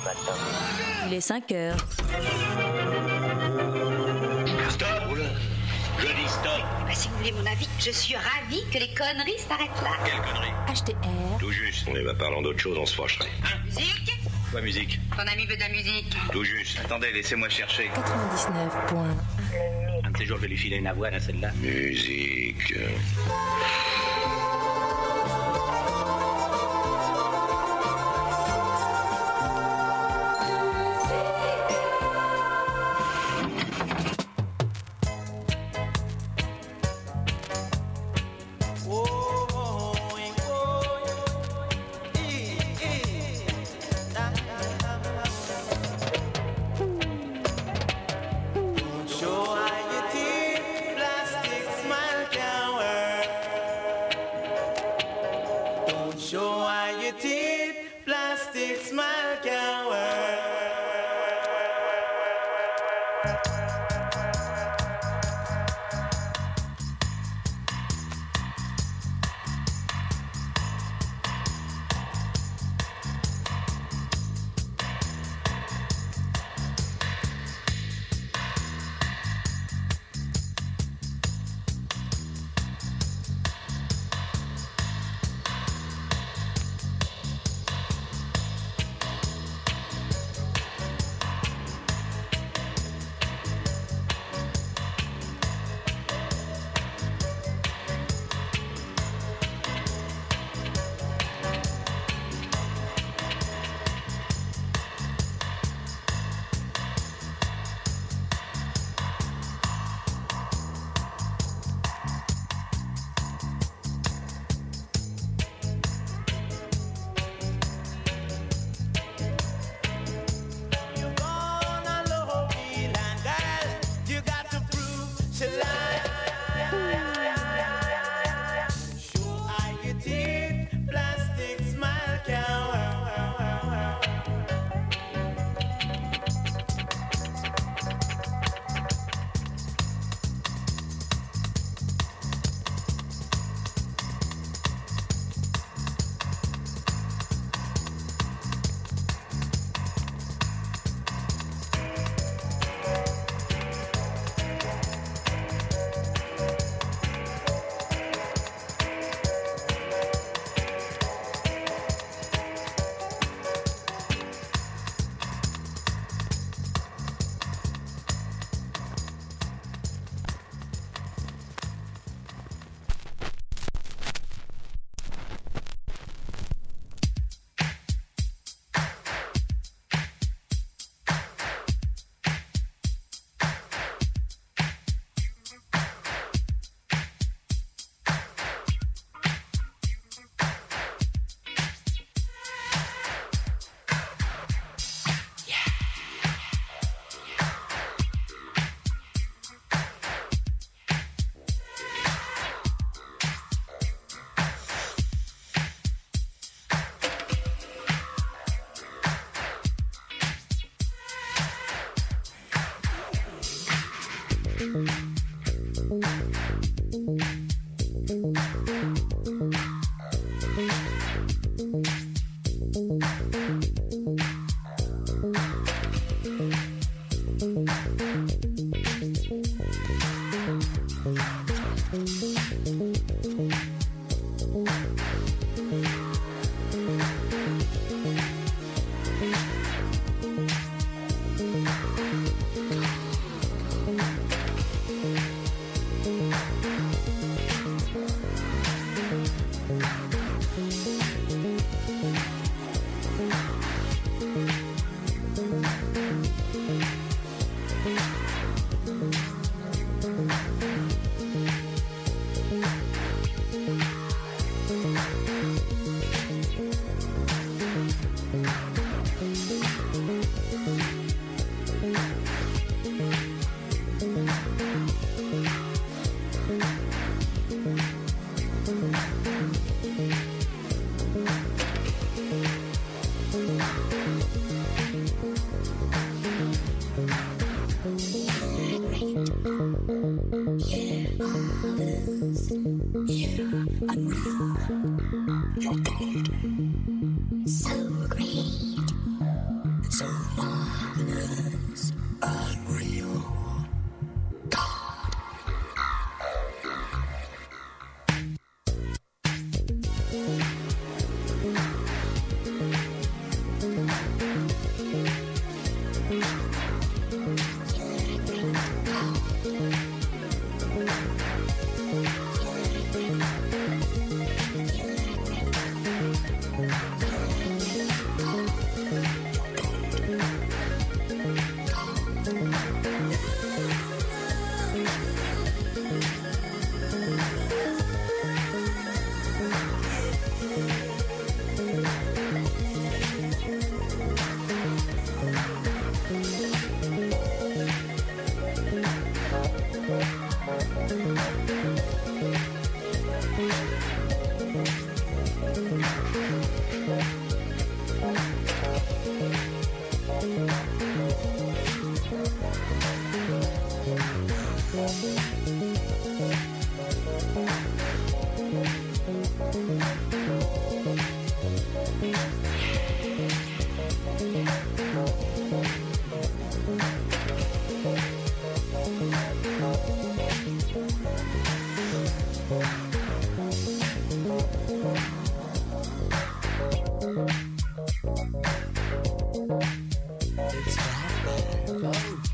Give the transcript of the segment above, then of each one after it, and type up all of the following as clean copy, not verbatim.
matin. Il est 5 heures. Stop, oula. Je dis stop. Si vous voulez mon avis, je suis ravie que les conneries s'arrêtent là. Quelle connerie. HTR. Tout juste. On va parlant d'autre chose, on se fâcherait. Hein? Musique. Quoi, musique? Ton ami veut de la musique. Tout juste. Attendez, laissez-moi chercher. 99 points. Un de ces jours, je vais lui filer une avoine à celle-là. Musique.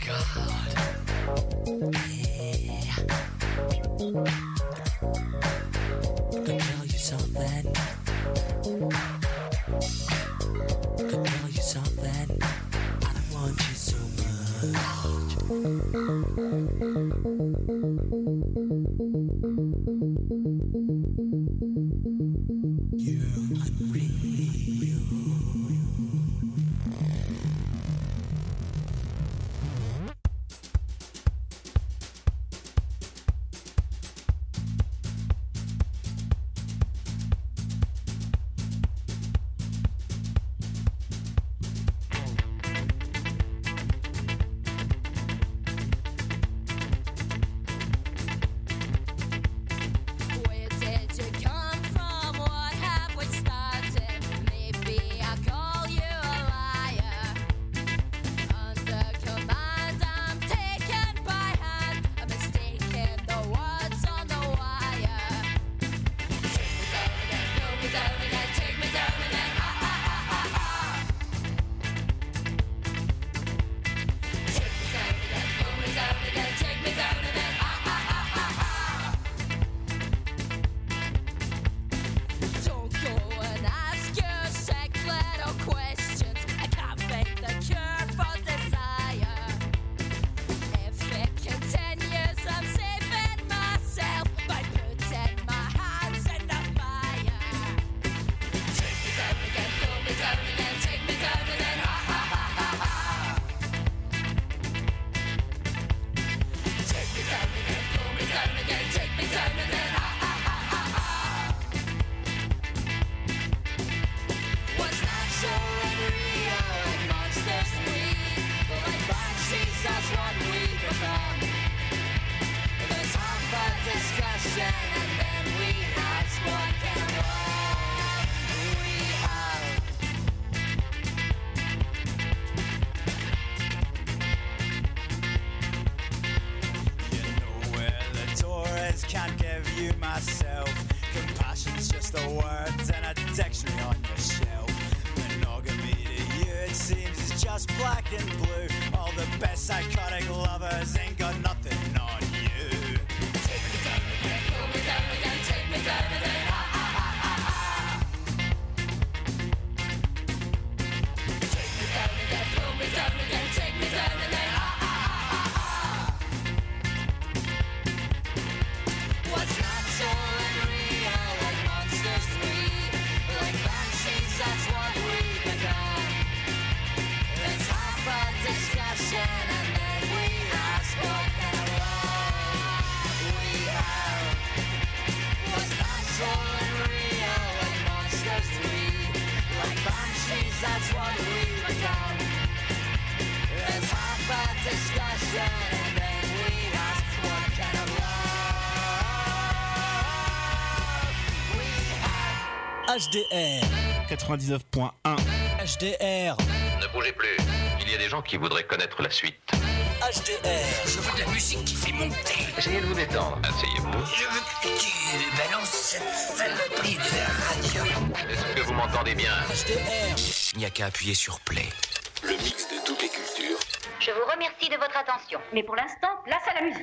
God. Yeah. I can tell you something. I can tell you something. I don't want you so much. You're unreal. Where did you come from? What have we started? Maybe I call you a liar. Under command, I'm taken by hand. I'm mistaken the words on the wire. Take me down again, take me down again, ah ah ah ah ah. Take me down again, pull me down again, take me down again, ah ah ah ah ah. Don't go and ask yourself little questions. I can't fake the cure for desire. If it continues, I'm saving myself by putting my hands in the fire. Take me down again, pull me down again, take me down again, ah ah ah ah ah. Take me down again, pull me down again, take me down again, ah ah ah ah ah. What's natural and real, like monsters breed, like banshees, that's what we become. There's half a discussion and then we ask what kind of love we have. You know where the door is, can't give you myself. Compassion's just a word in a dictionary on your shelf. Monogamy to you, it seems, is just black and blue. All the best psychotic lovers ain't got nothing on you. Take me down again, pull me down again, take me down again, ah ah ah ah ah. Take me down again, pull me down again, take me down again, ah ah ah ah ah. What's natural and real, like monsters breed, like banshees, that's what we become. Let's have a discussion and then we ask what kind of love we have. What's natural and real, like monsters breed, like banshees, that's what we become. Let's have a discussion and then we ask what kind of love we have. HDR 99.1 HDR Ne bougez plus. Il y a des gens qui voudraient connaître la suite. HDR. Je veux de la musique qui fait monter. Essayez de vous détendre. Asseyez-vous. Je veux que tu balances cette saloperie de radio. Est-ce que vous m'entendez bien? HDR. Il n'y a qu'à appuyer sur play. Le mix de toutes les cultures. Je vous remercie de votre attention. Mais pour l'instant, place à la musique.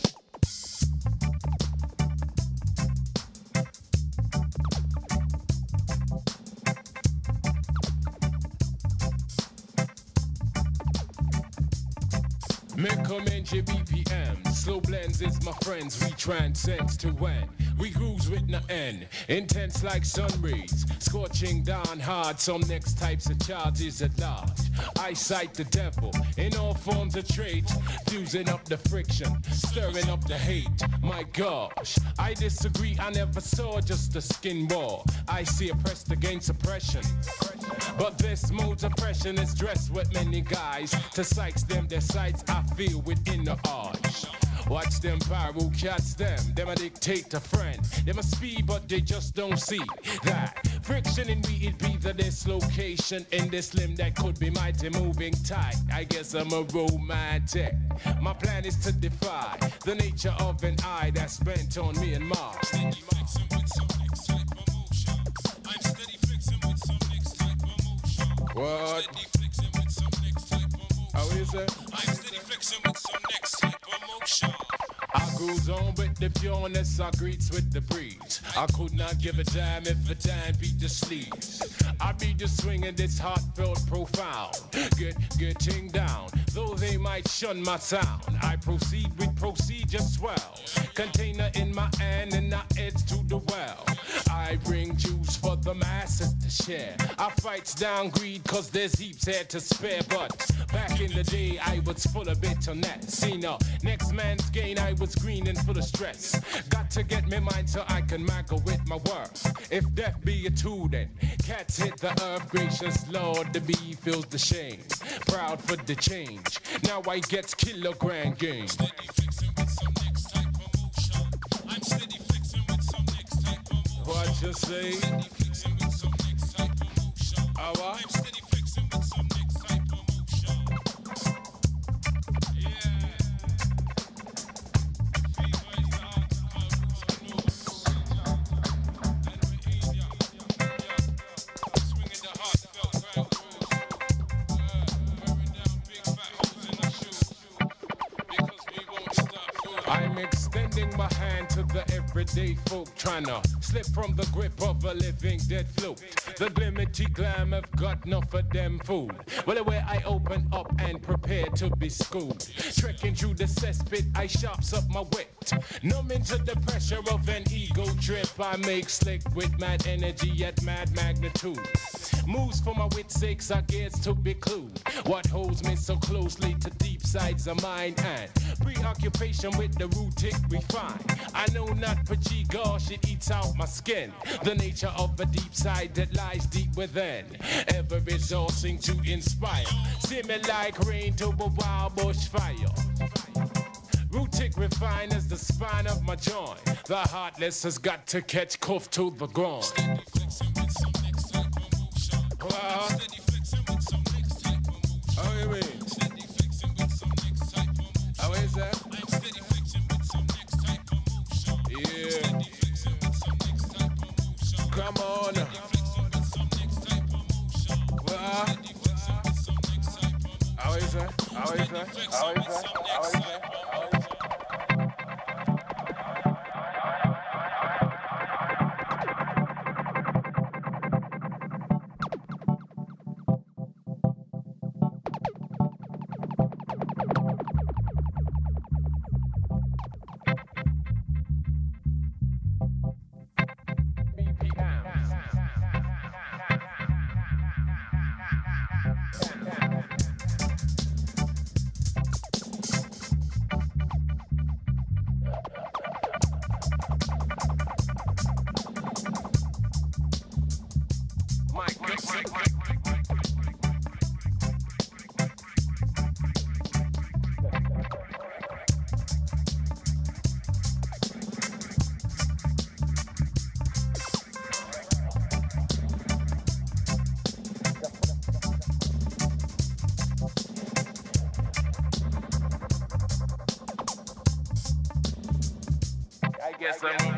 Men commend your BPM. Slow blends is my friends. We transcend to when we cruise with no end. Intense like sun rays, scorching down hard. Some next types of charges at large. I cite the devil in all forms of trade, fusing up the friction, stirring up the hate. My gosh, I disagree. I never saw just a skin war. I see oppressed against oppression. But this mode's oppression is dressed with many guys. To sights them, their sights I feel within the arch. Watch them pyro cats them a dictate to friend. They must speed but they just don't see that friction in me, it be the dislocation in this limb that could be mighty moving tight. I guess I'm a romantic. My plan is to defy the nature of an eye that's bent on me and Mars. Steady mixing with some next type of motion. I'm steady flexing with some next type of motion. What? Steady flexing with some next type of motion. How is it? I'm steady flexing with some next type of motion. I goes on with the pureness, I greets with the breeze. I could not give a damn if a damn beat the sleeves. I be just swinging this heartfelt profound. Getting down, though they might shun my sound. I proceed with procedure swell. Container in my hand and I edge to the well. I bring juice for the masses to share. I fights down greed cause there's heaps here to spare. But back in the day I was full of bitterness. See now, next man's gain I was green and full of stress. Got to get me mind so I can mangle with my words. If death be a tool then cats hit the earth. Gracious Lord, the bee feels the shame. Proud for the change. Now I get kilogram gain. Steady flexing with some next type of motion. I'm steady flexing with some next type of motion. What you say? Steady flexing with some next type of motion. I'm steady flexing with some next type of motion. Yeah. Fever is the heart of all who's knows. And we in ya. Swinging the heartfelt crowd rules. Wearing down big fat holes in the shoes. Because we won't stop moving. I'm extending my hand to the everyday folk trying to slip from the grip of a living dead float. The glimity glam have got enough of them food. Well, the way I open up and prepare to be schooled. Trekking through the cesspit, I sharps up my wit. Numbing to the pressure of an ego trip. I make slick with mad energy at mad magnitude. Moves for my wit's sakes, I guess to be clued. What holds me so closely to deep sides of mine and preoccupation with the rootic refined. I know not for G gosh, it eats out my skin. The nature of a deep side that lies deep within. Ever resourcing to inspire. See me like rain to a wild bush fire. Rootic refined as the spine of my joint. The heartless has got to catch cuff to the ground. Steady flexing with some next type of motion. Steady flexing with some next type of motion. How you mean? Steady flexing with some next type of motion. How is that? I'm steady flexing with some next type of motion. Yeah. Steady flexing with some next type of motion. Come on. Steady flexing with some next type of motion. Steady flexing with some next type of motion. How is that? How is that? How is that? How is that? Yes, I'm.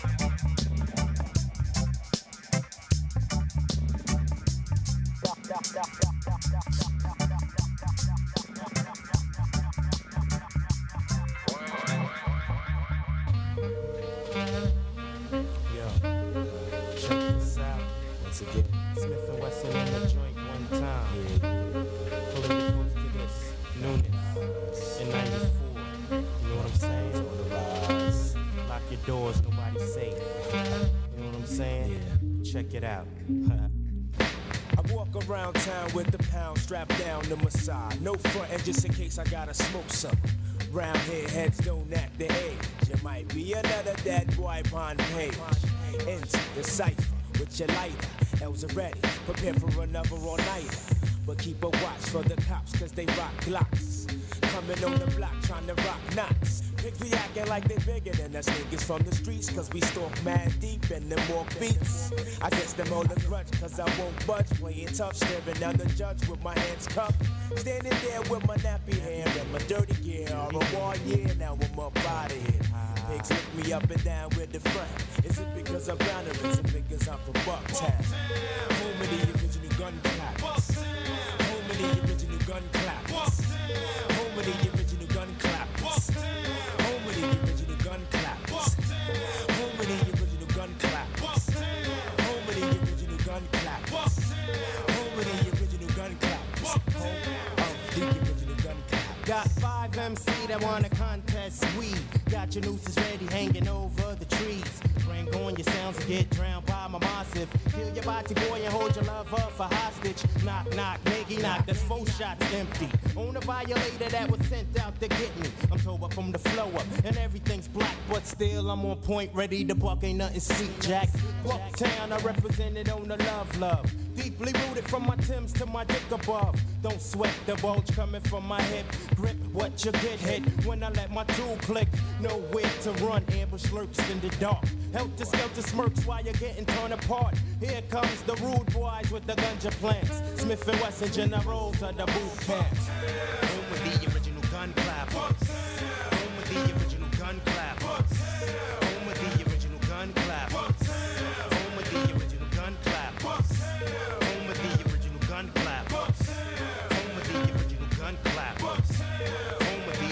Check it out. I walk around town with the pound strapped down to my side. No frontin' just in case I gotta smoke some. Round here, heads don't act their age. It might be another dead boy on page. Into the cipher with your lighter. L's are ready, prepare for another all-nighter. But keep a watch for the cops, cause they rock Glocks. Coming on the block, trying to rock knots. Pigs be acting like they bigger than us niggas from the streets, cause we stalk mad deep and them walk beats. I guess them all a grudge, cause I won't budge. Playing tough, staring down the judge with my hands cupped. Standing there with my nappy hair and my dirty gear. All a war year, now I'm up out of here. Pigs lick me up and down with the front. Is it because I'm down or is it because I'm from Bucktown? Home of the original gun clappers. Home of the original gun clappers. Home of the original got 5 MC that wanna contest. We got your nooses ready, hanging over the trees. Bring on your sounds and get drowned by my massive. Kill your body boy and hold your lover for hostage. Knock, knock, nigga, knock, that's 4 shots empty. On a violator that was sent out to get me. I'm told up from the flow up, and everything's black, but still I'm on point, ready to buck, ain't nothing sweet, Jack. Bucktown, I represented on the love. Deeply rooted from my Timbs to my dick above. Don't sweat the bulge coming from my hip. Grip what you get hit when I let my tool click. Nowhere to run, ambush lurks in the dark. Helter skelter smirks while you're getting torn apart. Here comes the rude boys with the ganja plants. Smith and Wesson generals of the boot camps. Home with the original gun clappers. Home with the original gun clappers. Home with the original gun clappers. Home with the original gun clappers. Home with the original gun clappers. Home with the original gun clappers. Home with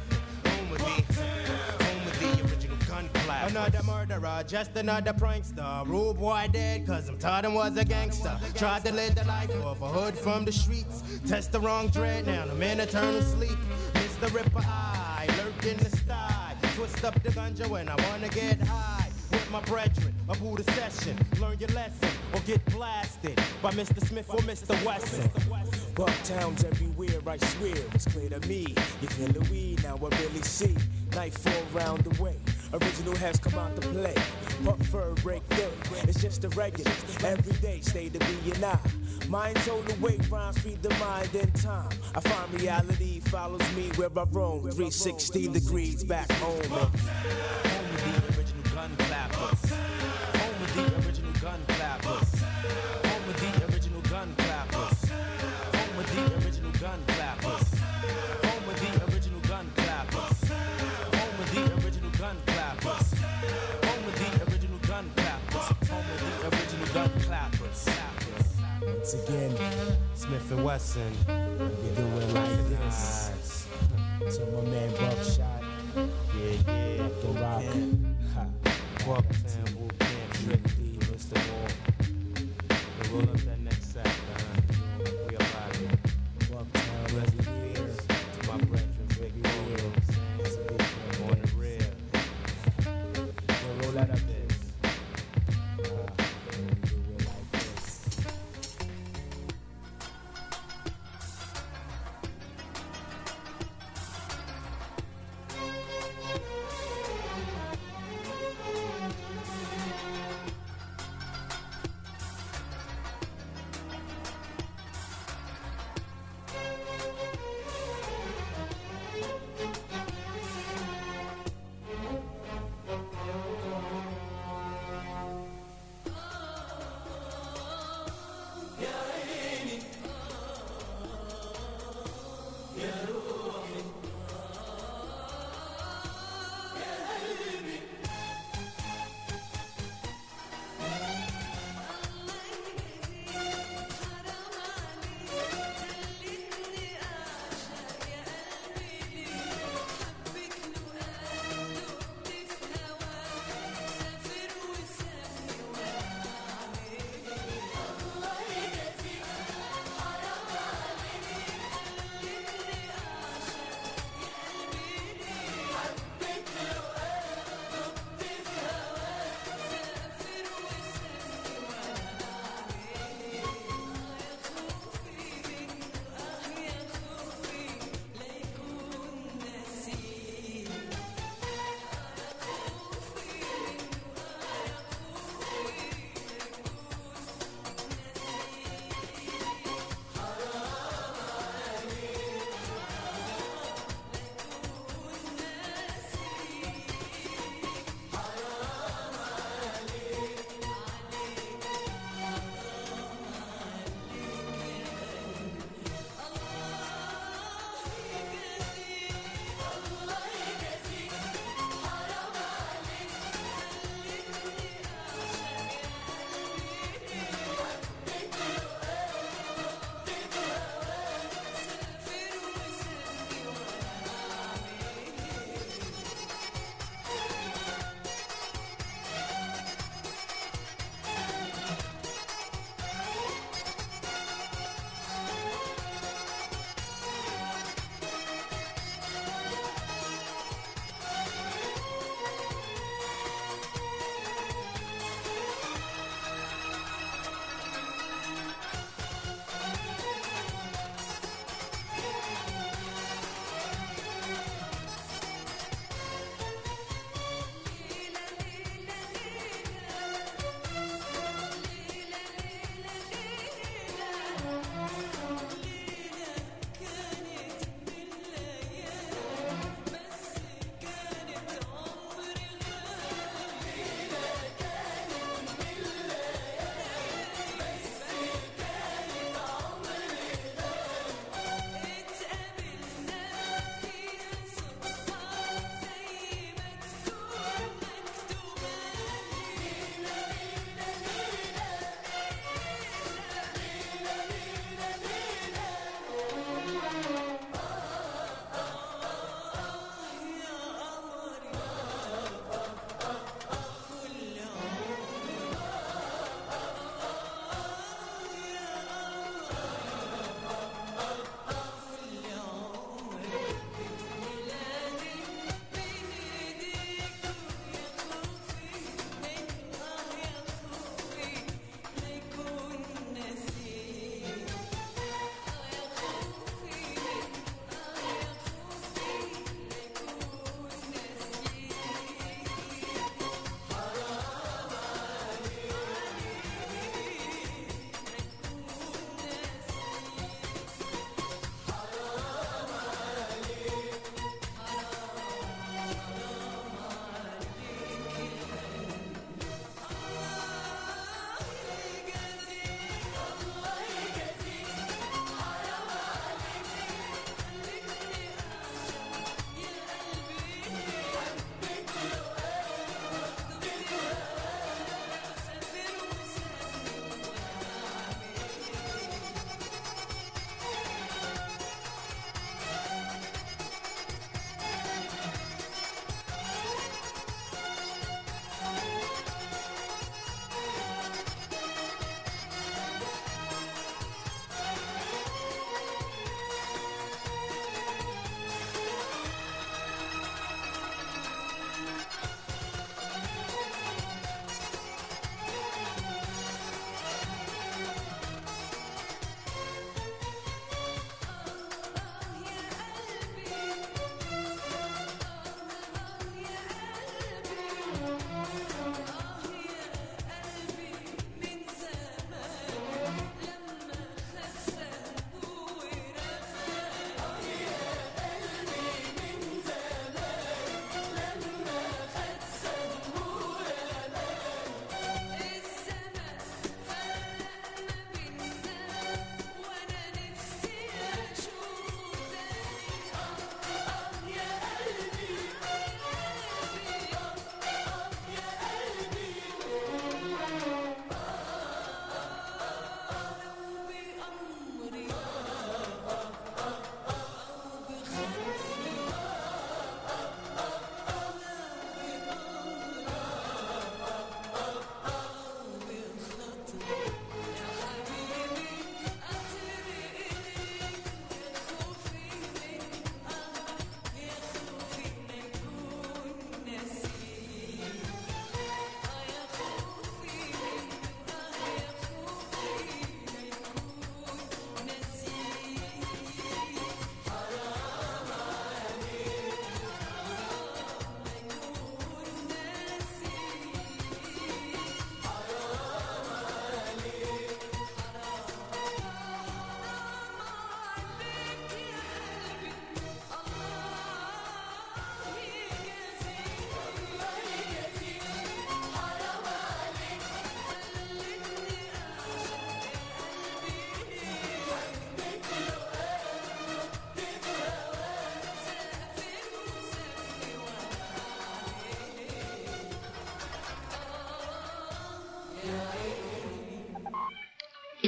the original gun clappers. Another murderer, just another prankster. Rude boy dead, cause I'm taught him was a gangster. Tried to live the life of a hood from the streets. Test the wrong dread, now I'm in eternal sleep. Mr. Ripper Eye, lurk in the sky. Twist up the ganja when I wanna get high. With my brethren, up the session. Learn your lesson or get blasted by Mr. Smith or Mr. Wesson. Bucktown's everywhere, I swear, it's clear to me. You feel the weed, now I really see. Nightfall round the way, original has come out to play. Puff fur break through, it's just a regular. Every day, stay to be and I. Mind's on the way, rhymes feed the mind in time. I find reality follows me where I roam. 360 degrees back home. Home with the original gun clappers. Home with the original gun clappers. Home with the original gun clappers. Home with the original gun clappers. Home with the original gun clappers. Home with the original gun clappers. Home with the original gun clappers. Home with the original gun clappers. Once again, Smith and Wesson, we do it like this. To my man Buckshot. Yeah. The Rock. Bucktown, Boot Camp, Trick D, Mr. Wall. We'll roll up that next sack, we up out here. Bucktown, rest in peace. To my brethren, Vic Moore, on the rear. We'll roll that up there. We do it like this.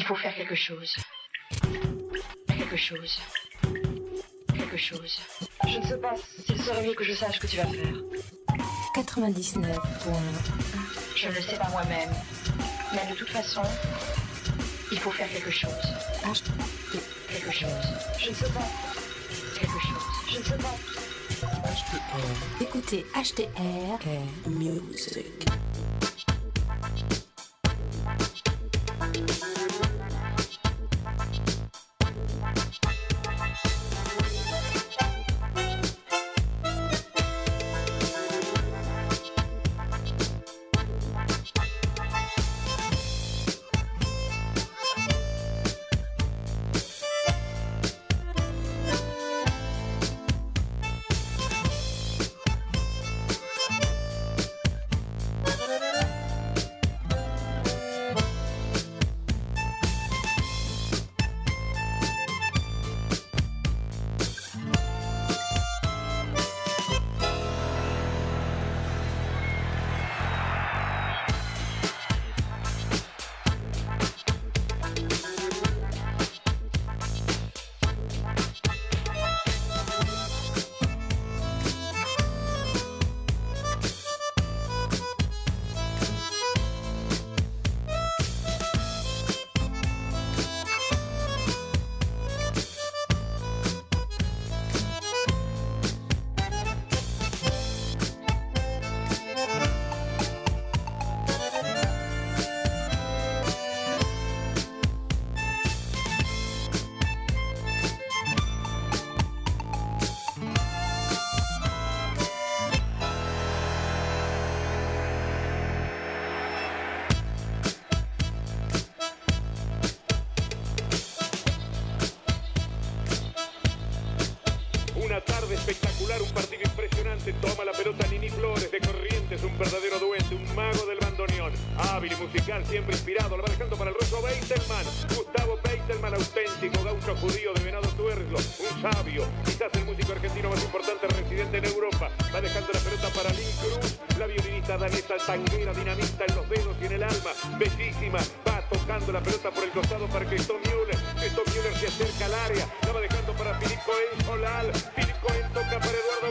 Il faut faire quelque chose. Quelque chose. Quelque chose. Je ne sais pas s'il serait mieux que je sache ce que tu vas faire. 99. Je ne le sais pas moi-même. Mais de toute façon, il faut faire quelque chose. Quelque chose. Je ne sais pas. Quelque chose. Je ne sais pas. Écoutez HTR Music. Espectacular, un partido impresionante. Toma la pelota Nini Flores de Corrientes, un verdadero duende, un mago del bandoneón. Hábil y musical, siempre inspirado. Lo va dejando para el ruso Beitelman. Gustavo Beitelman, auténtico gaucho judío de Venado Tuerlo. Un sabio, quizás el músico argentino más importante residente en Europa. Va dejando la pelota para Lynn Cruz, la violinista danesa tanguera, dinamista en los dedos y en el alma. Bellísima, va tocando la pelota por el costado para Christoph Müller. Christoph Müller se acerca al área. La va dejando para Philippe Cohen Solal. Philippe Cohen toca para Eduardo